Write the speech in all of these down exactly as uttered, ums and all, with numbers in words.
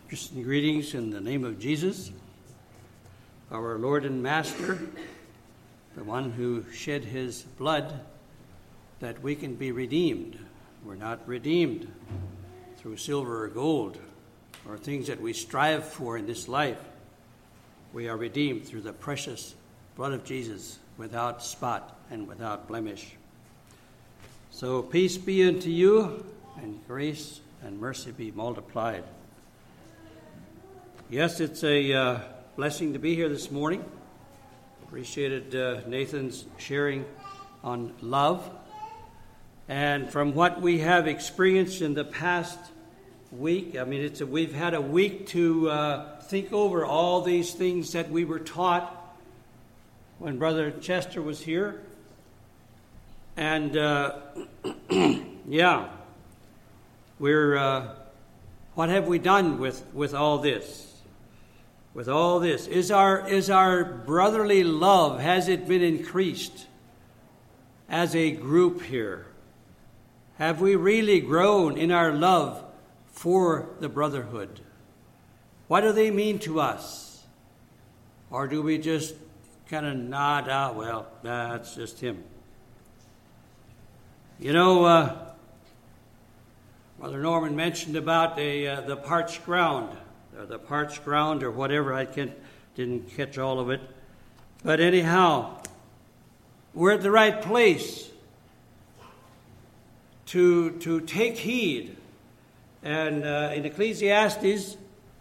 Christian greetings in the name of Jesus, our Lord and Master, the one who shed his blood that we can be redeemed. We're not redeemed through silver or gold or things that we strive for in this life. We are redeemed through the precious blood of Jesus, without spot and without blemish. So peace be unto you, and grace and mercy be multiplied. Yes, it's a uh, blessing to be here this morning. Appreciated uh, Nathan's sharing on love. And from what we have experienced in the past week, I mean, it's a, we've had a week to uh, think over all these things that we were taught when Brother Chester was here. And, uh, yeah, we're, uh, what have we done with, with all this? With all this, is our is our brotherly love, has it been increased as a group here? Have we really grown in our love for the brotherhood? What do they mean to us? Or do we just kind of nod out, well, that's just him? You know, uh, Brother Norman mentioned about a, uh, the parched ground. Or the parched ground or whatever. I can't, didn't catch all of it. But anyhow, we're at the right place to, to take heed. And uh, in Ecclesiastes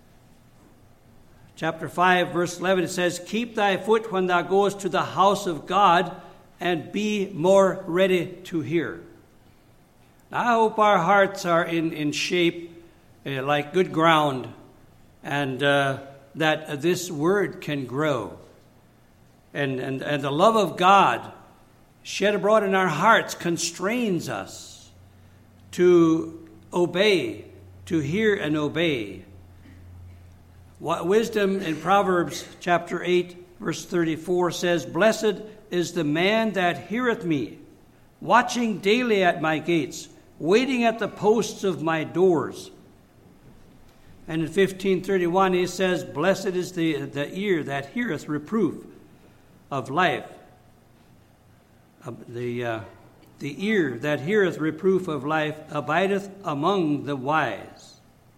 chapter five, verse eleven, it says, "Keep thy foot when thou goest to the house of God, and be more ready to hear." Now, I hope our hearts are in, in shape uh, like good ground, and uh, that this word can grow. And, and, and the love of God shed abroad in our hearts constrains us to obey, to hear and obey. What wisdom in Proverbs chapter eight, verse thirty-four says, "Blessed is the man that heareth me, watching daily at my gates, waiting at the posts of my doors." And in fifteen thirty-one, he says, "Blessed is the, the ear that heareth reproof of life." Uh, the, uh, the ear that heareth reproof of life abideth among the wise.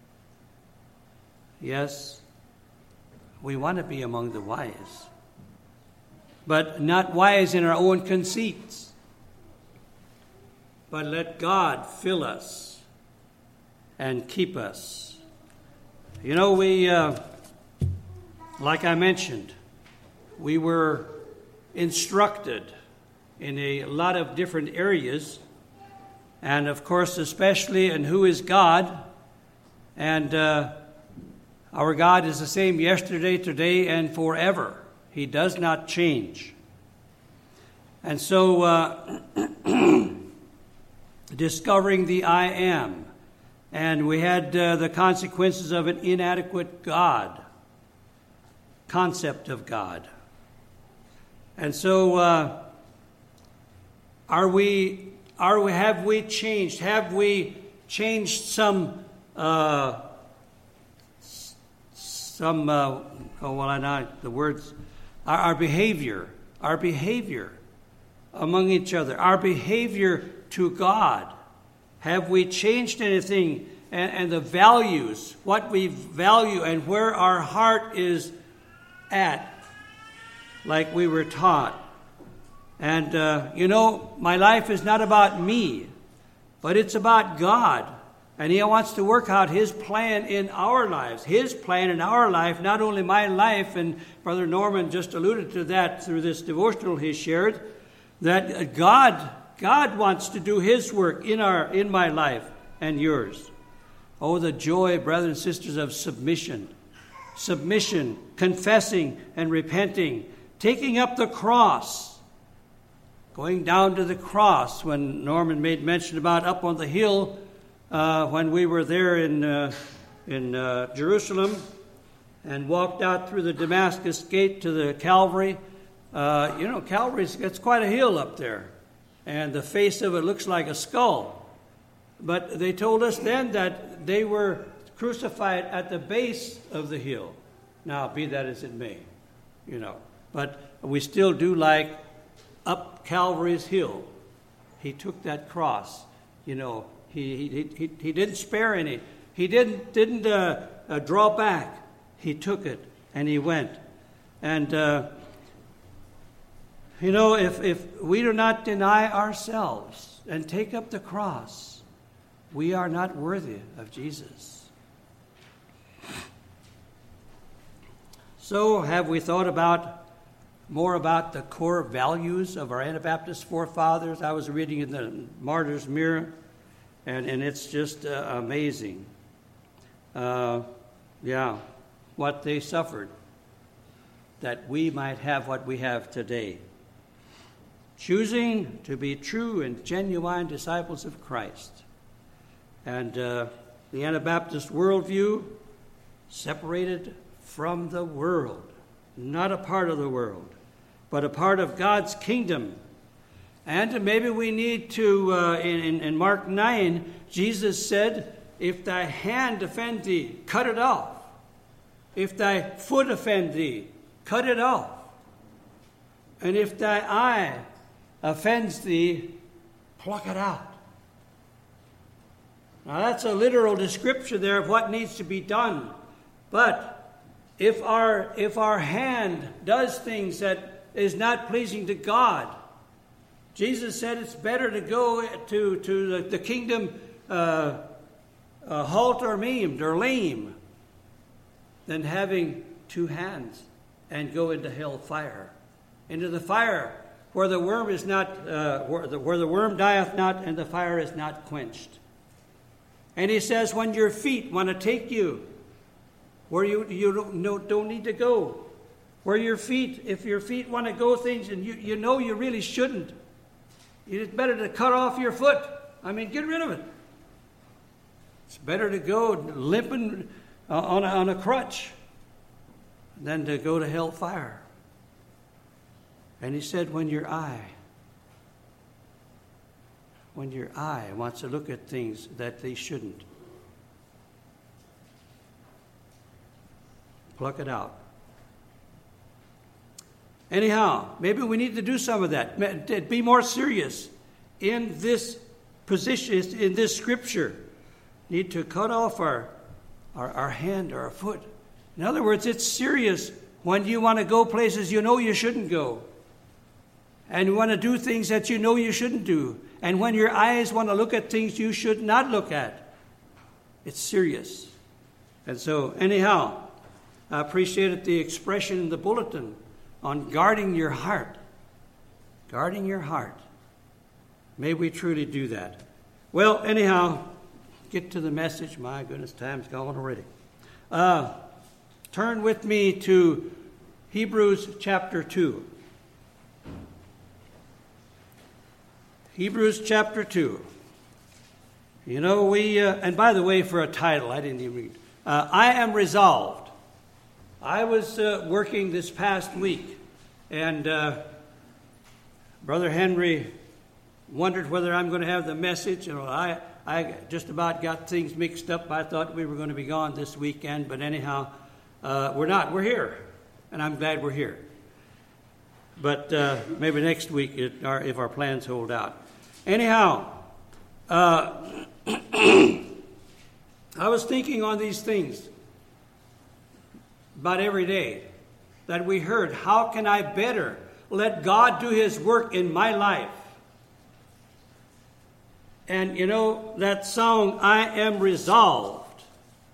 Yes, we want to be among the wise, but not wise in our own conceits. But let God fill us and keep us. You know, we, uh, like I mentioned, we were instructed in a lot of different areas, and of course, especially in who is God. And uh, our God is the same yesterday, today, and forever. He does not change. And so, uh, discovering the I Am. And we had uh, the consequences of an inadequate God, concept of God. And so, uh, are we? Are we? Have we changed? Have we changed some? Uh, some. Uh, oh well, I know the words. Our, our behavior. Our behavior among each other. Our behavior to God. Have we changed anything? And, and the values, what we value and where our heart is at, like we were taught. And, uh, you know, my life is not about me, but it's about God. And He wants to work out His plan in our lives. His plan in our life, not only my life, and Brother Norman just alluded to that through this devotional he shared, that God God wants to do His work in our in my life and yours. Oh, the joy, brothers and sisters, of submission. Submission, confessing and repenting, taking up the cross, going down to the cross. When Norman made mention about up on the hill, uh, when we were there in uh, in uh, Jerusalem, and walked out through the Damascus gate to the Calvary. Uh, you know, Calvary's it's quite a hill up there. And the face of it looks like a skull. But they told us then that they were crucified at the base of the hill. Now, be that as it may, you know. But we still do like up Calvary's hill. He took that cross, you know. He he he, he didn't spare any. He didn't didn't uh, uh, draw back. He took it and he went. And uh, you know, if if we do not deny ourselves and take up the cross, we are not worthy of Jesus. So, have we thought about more about the core values of our Anabaptist forefathers? I was reading in the Martyr's Mirror, and, and it's just uh, amazing. Uh, yeah, what they suffered, that we might have what we have today. Choosing to be true and genuine disciples of Christ. And uh, the Anabaptist worldview, separated from the world, not a part of the world, but a part of God's kingdom. And maybe we need to, uh, in, in Mark nine, Jesus said, if thy hand offend thee, cut it off. If thy foot offend thee, cut it off. And if thy eye offends thee, pluck it out. Now that's a literal description there of what needs to be done. But if our if our hand does things that is not pleasing to God, Jesus said it's better to go to, to the, the kingdom uh, uh, halt or maimed or lame than having two hands and go into hell fire, into the fire where the worm is not uh, where, the, where the worm dieth not and the fire is not quenched. And he says, when your feet want to take you where you, you don't, no, don't need to go, where your feet, if your feet want to go things and you, you know you really shouldn't, it's better to cut off your foot. I mean, get rid of it. It's better to go limping uh, on, a, on a crutch than to go to hell fire. And he said, when your eye, when your eye wants to look at things that they shouldn't, pluck it out. Anyhow, maybe we need to do some of that. Be more serious in this position, in this scripture. Need to cut off our, our, our hand or our foot. In other words, it's serious when you want to go places you know you shouldn't go. And you want to do things that you know you shouldn't do. And when your eyes want to look at things you should not look at. It's serious. And so, anyhow, I appreciated the expression in the bulletin on guarding your heart. Guarding your heart. May we truly do that. Well, anyhow, get to the message. My goodness, time's gone already. Uh, turn with me to Hebrews chapter two. Hebrews chapter two. You know, we, uh, and by the way, for a title, I didn't even read. Uh, I am resolved. I was uh, working this past week, and uh, Brother Henry wondered whether I'm going to have the message. You know, I, I just about got things mixed up. I thought we were going to be gone this weekend, but anyhow, uh, we're not. We're here, and I'm glad we're here. But uh, maybe next week, it, our, if our plans hold out. Anyhow, uh, I was thinking on these things about every day that we heard. How can I better let God do His work in my life? And you know, that song, I am resolved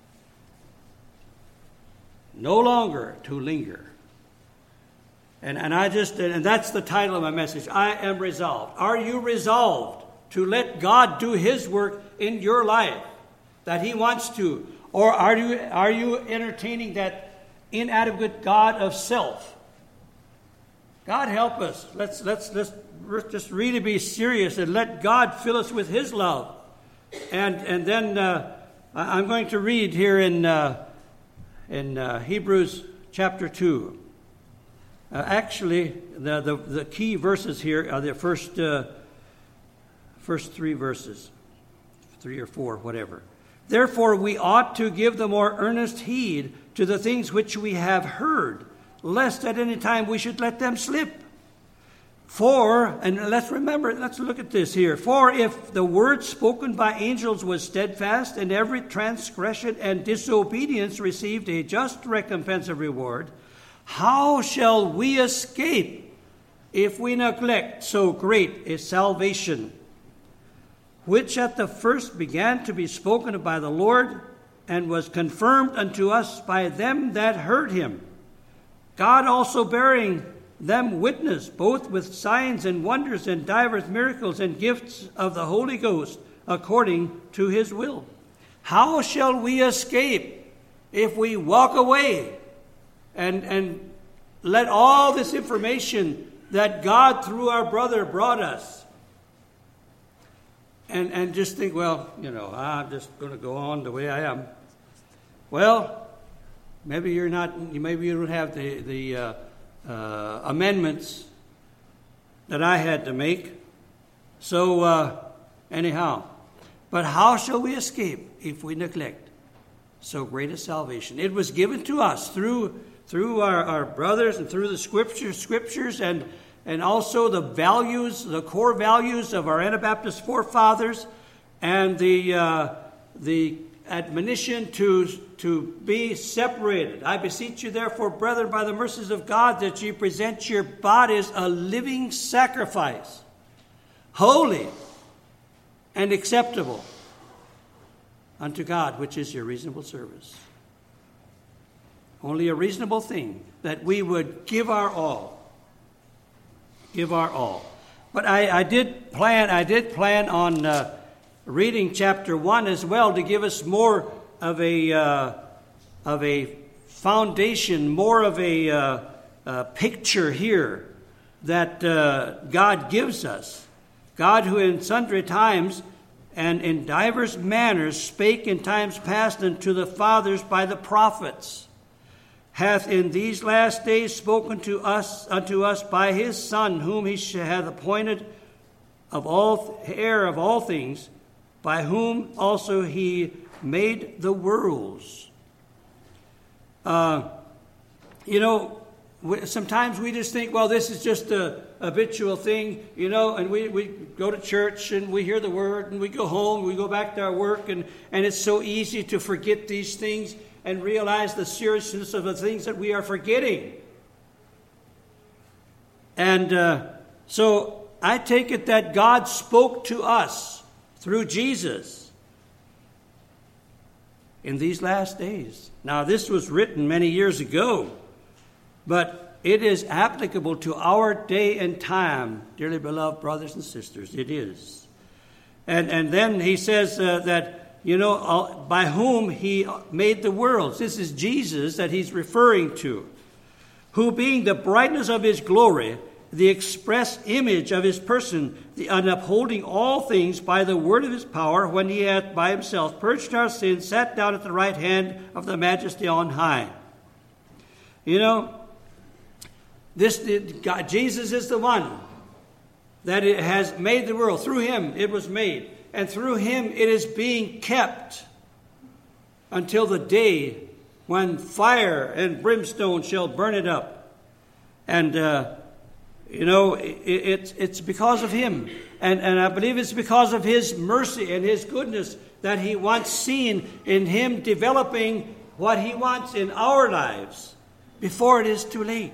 no longer to linger. And, and I just, and that's the title of my message. I am resolved. Are you resolved to let God do His work in your life that He wants to? Or are you, are you entertaining that inadequate God of self? God help us. Let's, let's, let's just really be serious and let God fill us with His love. And, and then uh, I'm going to read here in, uh, in uh, Hebrews chapter two. Uh, actually, the, the the key verses here are the first uh, first three verses, three or four, whatever. Therefore we ought to give the more earnest heed to the things which we have heard, lest at any time we should let them slip. For, and let's remember, let's look at this here. For if the word spoken by angels was steadfast, and every transgression and disobedience received a just recompense of reward, how shall we escape if we neglect so great a salvation, which at the first began to be spoken by the Lord, and was confirmed unto us by them that heard him? God also bearing them witness, both with signs and wonders and divers miracles and gifts of the Holy Ghost, according to his will. How shall we escape if we walk away and, and let all this information that God through our brother brought us and, and just think, well, you know, I'm just going to go on the way I am? Well, maybe you're not, maybe you don't have the, the uh, Uh, amendments that I had to make. So, uh, anyhow, but how shall we escape if we neglect so great a salvation? It was given to us through through our, our brothers and through the scriptures, scriptures, and and also the values, the core values of our Anabaptist forefathers, and the uh, the admonition to to be separated. I beseech you, therefore, brethren, by the mercies of God, that ye present your bodies a living sacrifice, holy and acceptable unto God, which is your reasonable service. Only a reasonable thing, that we would give our all. Give our all. But I, I did plan. I did plan on uh, reading chapter one as well, to give us more of a uh, of a foundation, more of a, uh, a picture here that uh, God gives us. God, who in sundry times and in divers manners spake in times past unto the fathers by the prophets, hath in these last days spoken to us unto us by his Son, whom he hath appointed of all heir of all things, by whom also he made the worlds. Uh, you know, we, sometimes we just think, well, this is just a habitual thing, you know, and we, we go to church and we hear the word and we go home, we go back to our work, and, and it's so easy to forget these things and realize the seriousness of the things that we are forgetting. And uh, so I take it that God spoke to us through Jesus in these last days. Now, this was written many years ago, but it is applicable to our day and time, dearly beloved brothers and sisters. It is. And and then he says uh, that, you know, uh, by whom he made the worlds. This is Jesus that he's referring to, who being the brightness of his glory, the express image of his person, the, and upholding all things by the word of his power, when he hath by himself purged our sins, sat down at the right hand of the majesty on high. You know, this God, Jesus is the one that it has made the world. Through him it was made, and through him it is being kept until the day when fire and brimstone shall burn it up. And uh, You know, it, it, it's because of him. And, and I believe it's because of his mercy and his goodness that he wants seen in him developing what he wants in our lives before it is too late.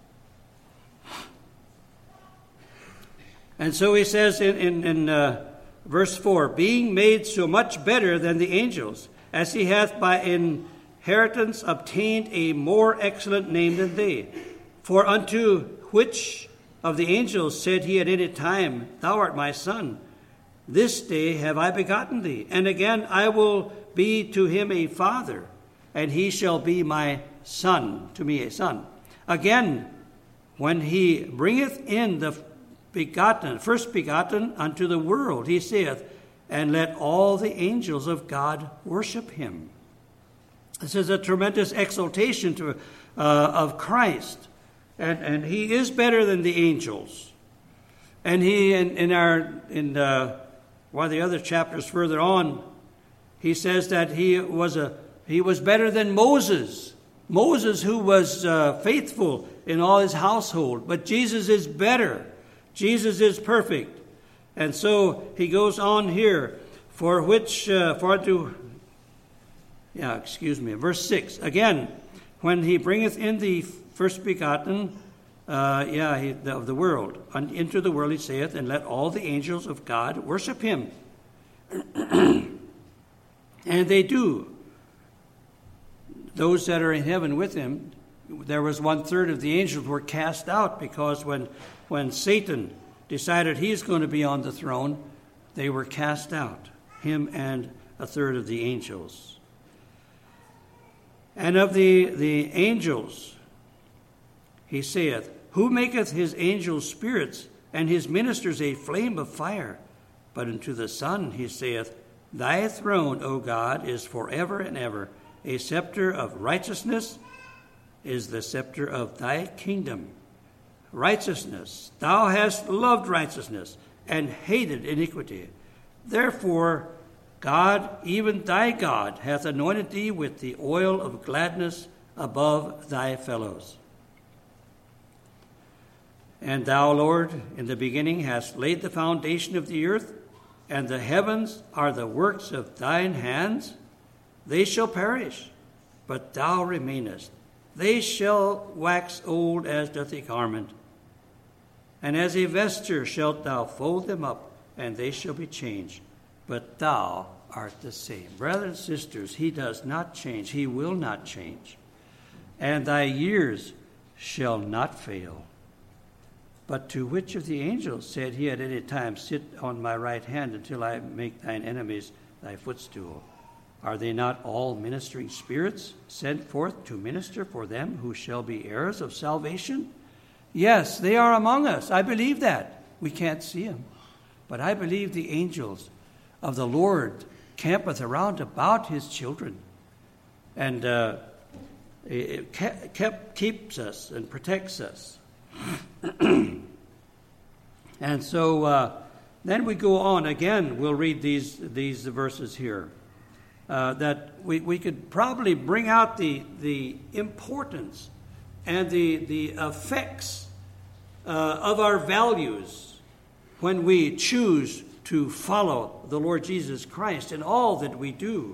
And so he says in, in, in uh, verse four, being made so much better than the angels, as he hath by inheritance obtained a more excellent name than they. For unto which of the angels said he at any time, Thou art my son, this day have I begotten thee. And again, I will be to him a father, and he shall be my son, to me a son. Again, when he bringeth in the begotten, first begotten unto the world, he saith, and let all the angels of God worship him. This is a tremendous exaltation to, uh, of Christ. And, and he is better than the angels. And he, in, in our, in uh, one of the other chapters further on, He says that he was a he was better than Moses. Moses, who was uh, faithful in all his household, but Jesus is better. Jesus is perfect. And so he goes on here, for which, uh, for to, yeah, excuse me, verse six. Again, when he bringeth in the first begotten, uh, yeah, he, the, of the world, into the world, he saith, and let all the angels of God worship him. And they do. Those that are in heaven with him, there was one third of the angels were cast out, because when, when Satan decided he's going to be on the throne, they were cast out, him and a third of the angels. And of the, the angels, he saith, who maketh his angels spirits, and his ministers a flame of fire? But unto the Son he saith, thy throne, O God, is forever and ever. A scepter of righteousness is the scepter of thy kingdom. Righteousness, thou hast loved righteousness and hated iniquity. Therefore, God, even thy God, hath anointed thee with the oil of gladness above thy fellows. And thou, Lord, in the beginning hast laid the foundation of the earth, and the heavens are the works of thine hands. They shall perish, but thou remainest. They shall wax old as doth a garment. And as a vesture shalt thou fold them up, and they shall be changed. But thou art the same. Brothers and sisters, he does not change. He will not change. And thy years shall not fail. But to which of the angels said he at any time, sit on my right hand until I make thine enemies thy footstool? Are they not all ministering spirits sent forth to minister for them who shall be heirs of salvation? Yes, they are among us. I believe that. We can't see them. But I believe the angels of the Lord campeth around about his children. And uh, it kept, keeps us and protects us. And so uh, then we go on. Again, we'll read these, these verses here. Uh, that we, we could probably bring out the, the importance and the, the effects uh, of our values when we choose to follow the Lord Jesus Christ in all that we do.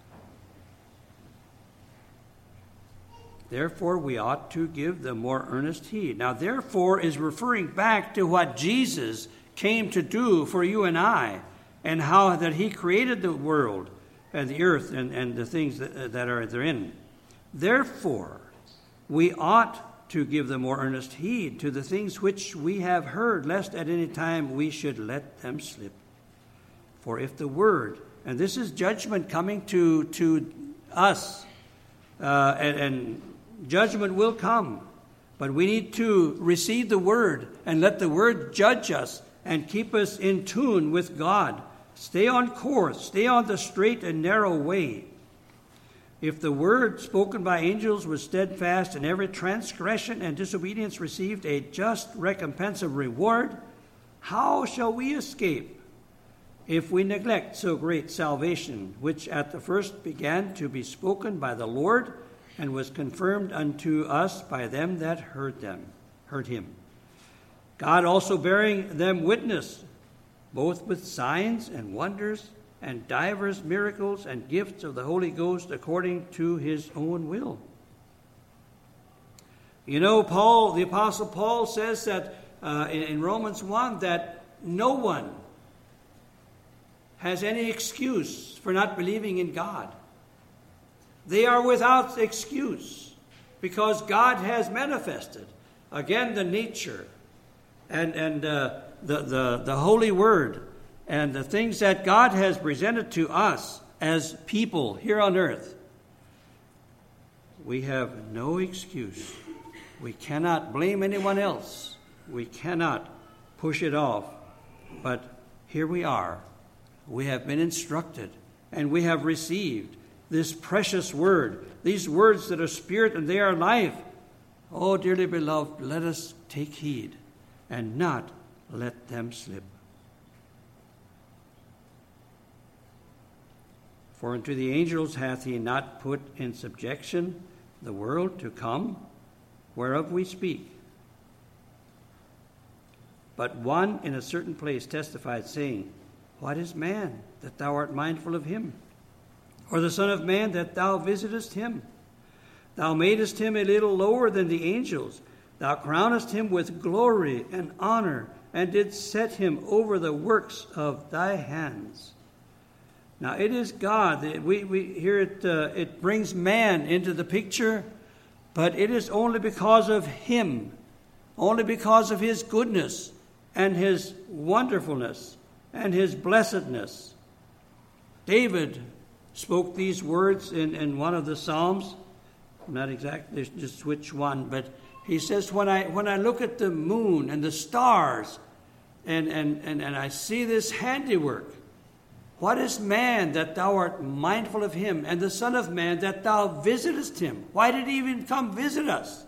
Therefore, we ought to give the more earnest heed. Now, therefore is referring back to what Jesus came to do for you and I, and how that he created the world and the earth and, and the things that, that are therein. Therefore, we ought to give the more earnest heed to the things which we have heard, lest at any time we should let them slip. For if the word, and this is judgment coming to, to us, uh, and, and judgment will come, but we need to receive the word and let the word judge us and keep us in tune with God. Stay on course. Stay on the straight and narrow way. If the word spoken by angels was steadfast, and every transgression and disobedience received a just recompense of reward, how shall we escape if we neglect so great salvation, which at the first began to be spoken by the Lord, and was confirmed unto us by them that heard them, heard him? God also bearing them witness, both with signs and wonders and divers miracles and gifts of the Holy Ghost according to his own will. You know, Paul, the Apostle Paul says that uh, in, in Romans one that no one has any excuse for not believing in God. They are without excuse because God has manifested, again, the nature and, and uh, The, the, the Holy Word and the things that God has presented to us as people here on earth. We have no excuse. We cannot blame anyone else. We cannot push it off. But here we are. We have been instructed and we have received this precious word, these words that are spirit and they are life. Oh, dearly beloved, let us take heed and not let them slip. For unto the angels hath he not put in subjection the world to come, whereof we speak. But one in a certain place testified, saying, What is man, that thou art mindful of him? Or the Son of Man, that thou visitest him? Thou madest him a little lower than the angels. Thou crownest him with glory and honor, and didst set him over the works of thy hands. Now it is God. That we, we hear it, uh, it brings man into the picture, but it is only because of him, only because of his goodness and his wonderfulness and his blessedness. David spoke these words in, in one of the Psalms. I'm not exactly just which one, but he says, when I when I look at the moon and the stars and, and, and, and I see this handiwork, what is man that thou art mindful of him, and the Son of Man that thou visitest him? Why did he even come visit us?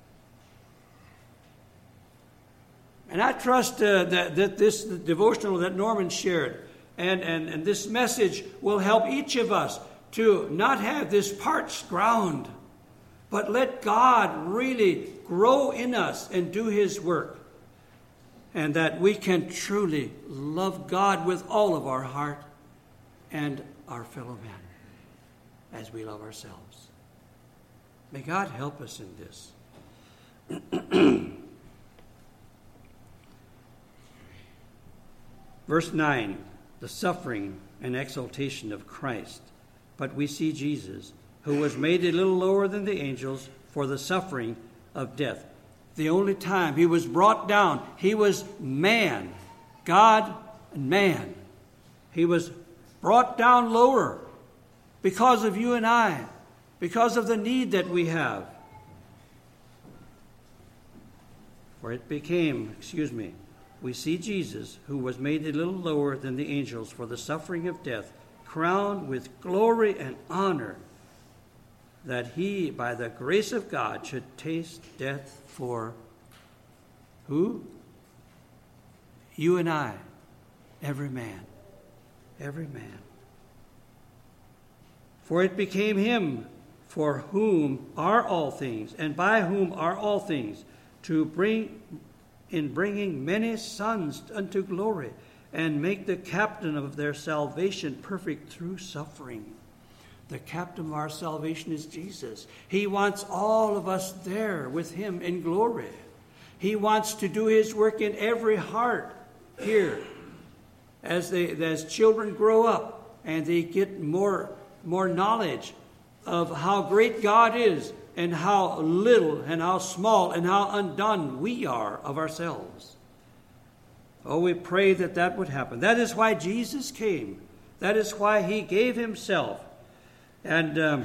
And I trust uh, that, that this devotional that Norman shared and, and, and this message will help each of us to not have this parched ground, but let God really grow in us and do his work. And that we can truly love God with all of our heart and our fellow men as we love ourselves. May God help us in this. Verse nine, the suffering and exaltation of Christ. But we see Jesus, who was made a little lower than the angels for the suffering of death. The only time he was brought down, he was man, God and man. He was brought down lower because of you and I, because of the need that we have. For it became, excuse me, we see Jesus, who was made a little lower than the angels for the suffering of death, crowned with glory and honor, that he, by the grace of God, should taste death for who? You and I, every man, every man. For it became him, for whom are all things, and by whom are all things, to bring, in bringing many sons unto glory, and make the captain of their salvation perfect through suffering. The captain of our salvation is Jesus. He wants all of us there with him in glory. He wants to do his work in every heart here. As they, as children grow up and they get more, more knowledge of how great God is and how little and how small and how undone we are of ourselves. Oh, we pray that that would happen. That is why Jesus came. That is why he gave himself and um,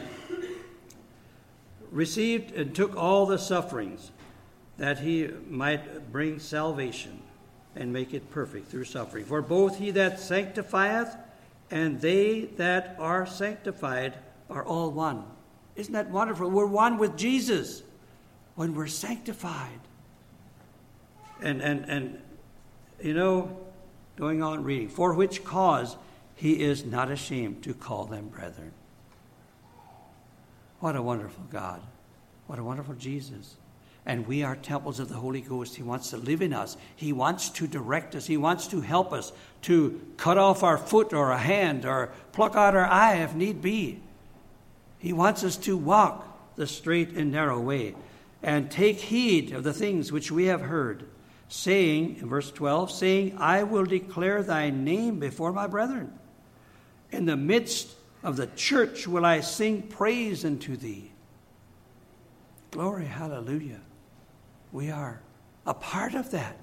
received and took all the sufferings, that he might bring salvation and make it perfect through suffering. For both he that sanctifieth and they that are sanctified are all one. Isn't that wonderful? We're one with Jesus when we're sanctified. And, and, and you know, going on reading, for which cause he is not ashamed to call them brethren. What a wonderful God. What a wonderful Jesus. And we are temples of the Holy Ghost. He wants to live in us. He wants to direct us. He wants to help us to cut off our foot or a hand or pluck out our eye if need be. He wants us to walk the straight and narrow way and take heed of the things which we have heard, saying, in verse twelve, saying, I will declare thy name before my brethren. In the midst of the church will I sing praise unto thee. Glory, hallelujah. We are a part of that.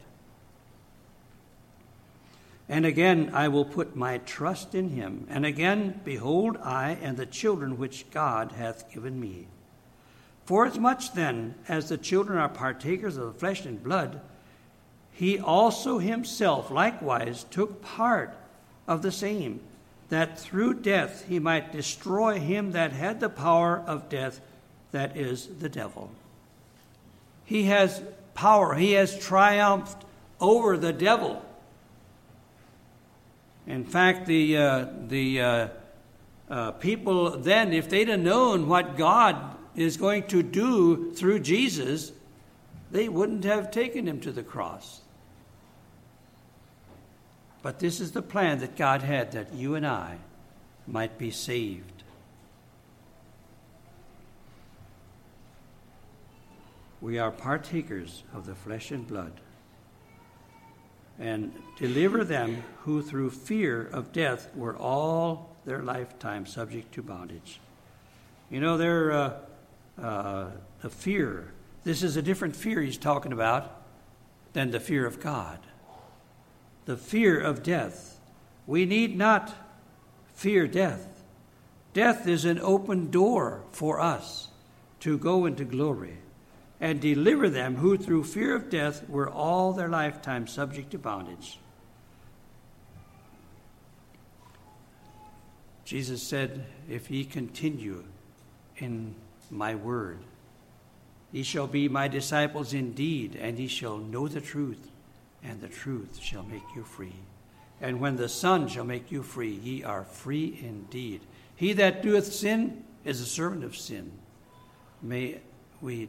And again, I will put my trust in him. And again, behold, I and the children which God hath given me. Forasmuch then as the children are partakers of the flesh and blood, he also himself likewise took part of the same, that through death he might destroy him that had the power of death, that is the devil. He has power. He has triumphed over the devil. In fact, the uh, the uh, uh, people then, if they'd have known what God is going to do through Jesus, they wouldn't have taken him to the cross. But this is the plan that God had, that you and I might be saved. We are partakers of the flesh and blood. And deliver them who through fear of death were all their lifetime subject to bondage. You know, they're, uh, uh, the fear, this is a different fear he's talking about than the fear of God. The fear of death. We need not fear death. Death is an open door for us to go into glory. And deliver them who through fear of death were all their lifetime subject to bondage. Jesus said, if ye continue in my word, ye shall be my disciples indeed, and ye shall know the truth, and the truth shall make you free. And when the Son shall make you free, ye are free indeed. He that doeth sin is a servant of sin. May we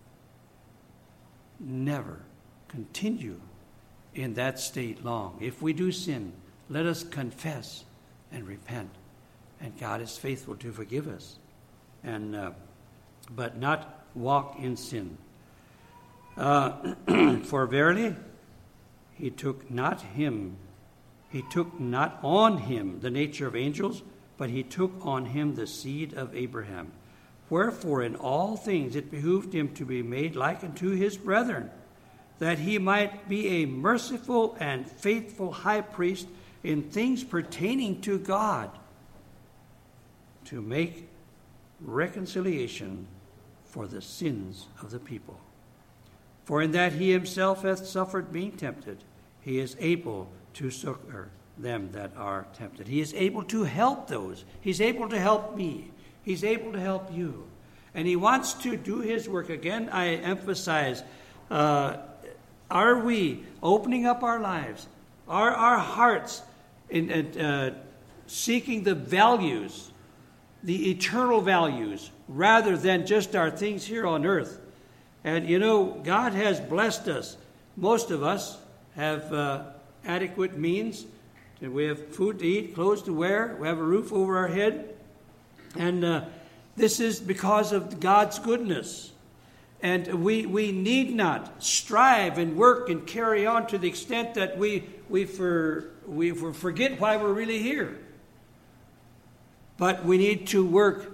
never continue in that state long. If we do sin, let us confess and repent, and God is faithful to forgive us, and uh, but not walk in sin. Uh, for verily, he took not him, he took not on him the nature of angels, but he took on him the seed of Abraham. Wherefore in all things it behooved him to be made like unto his brethren, that he might be a merciful and faithful high priest in things pertaining to God, to make reconciliation for the sins of the people. For in that he himself hath suffered being tempted, he is able to succor them that are tempted. He is able to help those. He's able to help me. He's able to help you. And he wants to do his work. Again, I emphasize, uh, are we opening up our lives? Are our hearts in, in uh, seeking the values, the eternal values, rather than just our things here on earth? And you know, God has blessed us. Most of us have uh, adequate means. We have food to eat, clothes to wear. We have a roof over our head. And uh, this is because of God's goodness. And we we need not strive and work and carry on to the extent that we we for we forget why we're really here. But we need to work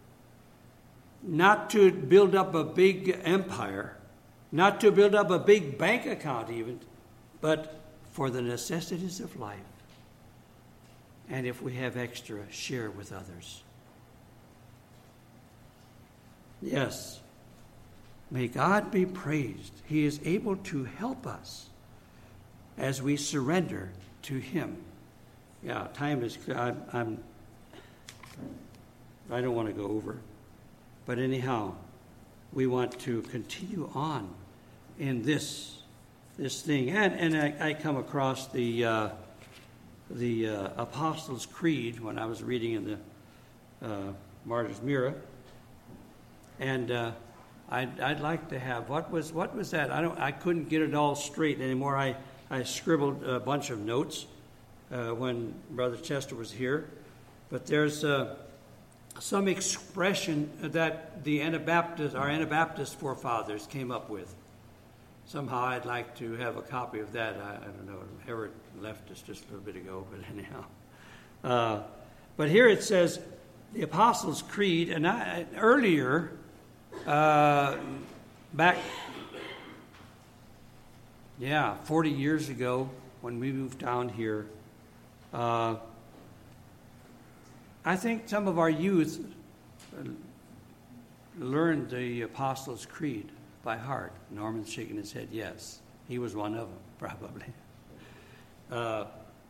not to build up a big empire, not to build up a big bank account even, but for the necessities of life. And if we have extra, share with others. Yes, may God be praised. He is able to help us as we surrender to him. Yeah, time is, I'm, I'm I don't want to go over. But anyhow, we want to continue on in this this thing. And and I, I come across the uh, the uh, Apostles' Creed when I was reading in the uh, Martyr's Mirror. And uh, I'd, I'd like to have, what was what was that? I don't. I couldn't get it all straight anymore. I, I scribbled a bunch of notes uh, when Brother Chester was here. But there's uh, some expression that the Anabaptist, our Anabaptist forefathers came up with. Somehow I'd like to have a copy of that. I, I don't know. Everett left us just a little bit ago, but anyhow. Uh, but here it says, the Apostles' Creed, and I, earlier... Uh, back, yeah, forty years ago when we moved down here, uh, I think some of our youth learned the Apostles' Creed by heart. Norman's shaking his head, yes. He was one of them, probably. Uh,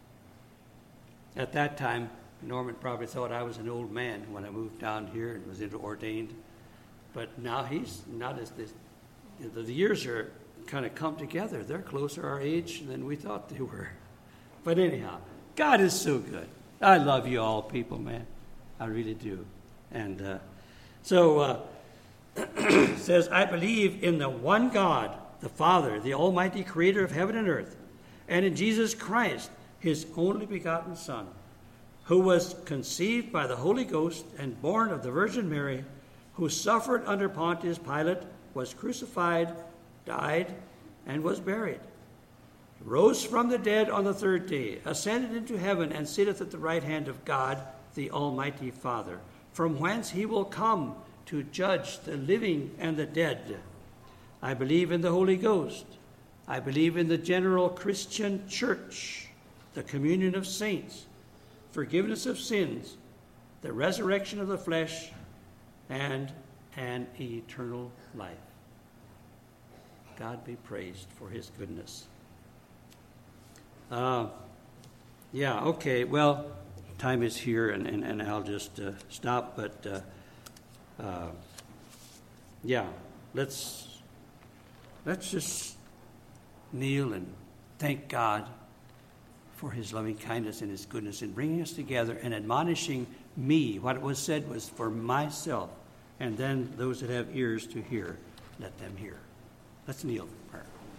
at that time, Norman probably thought I was an old man when I moved down here and was ordained. But now he's not as this. The years are kind of come together. They're closer our age than we thought they were. But anyhow, God is so good. I love you all, people, man. I really do. And uh, so uh, it says, I believe in the one God, the Father, the Almighty Creator of heaven and earth, and in Jesus Christ, his only begotten Son, who was conceived by the Holy Ghost and born of the Virgin Mary, who suffered under Pontius Pilate, was crucified, died, and was buried, rose from the dead on the third day, ascended into heaven, and sitteth at the right hand of God, the Almighty Father, from whence he will come to judge the living and the dead. I believe in the Holy Ghost. I believe in the general Christian church, the communion of saints, forgiveness of sins, the resurrection of the flesh, and an eternal life. God be praised for his goodness. Uh, yeah, okay, well, time is here, and, and, and I'll just uh, stop, but uh, uh, yeah, let's, let's just kneel and thank God for his loving kindness and his goodness in bringing us together and admonishing me. What was said was for myself, and then those that have ears to hear, let them hear. Let's kneel for prayer.